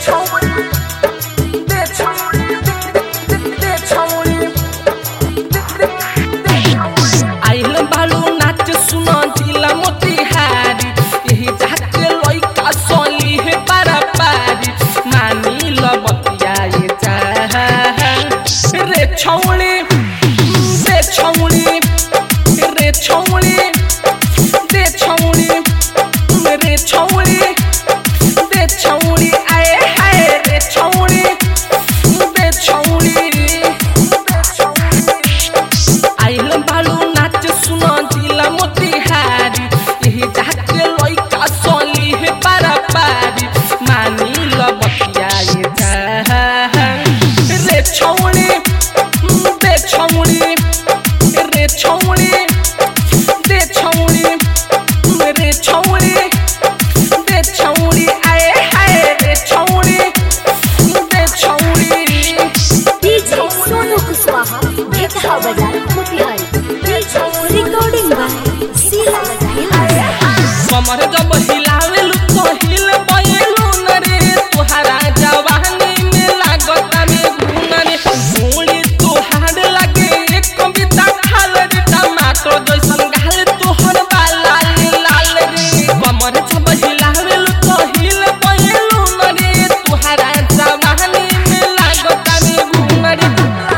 कमर जब हिलावेलु तो हिल बयलु न रे तोहरा जवानी में लागता में घून रे गोली तोहार लागे एक कविता खाल रे टमाटर जैसन गाल तोहर बाला लाल रे कमर जब हिलावेलु तो हिल बयलु न रे तोहरा जवानी में लागता में घून रे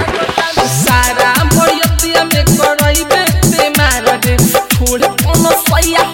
सारा भरियतिया में करइबे ते मार रे छोड़ कोनो सैया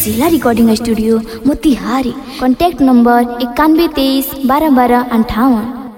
recording studio Motihari. Contact number 91 23 12 12 58।